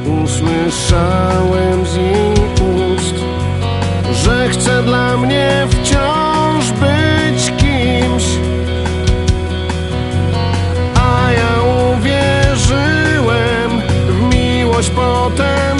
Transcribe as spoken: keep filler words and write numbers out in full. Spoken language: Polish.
Usłyszałem z jej ust, że chce dla mnie wciąż być kimś, a ja uwierzyłem w miłość potem.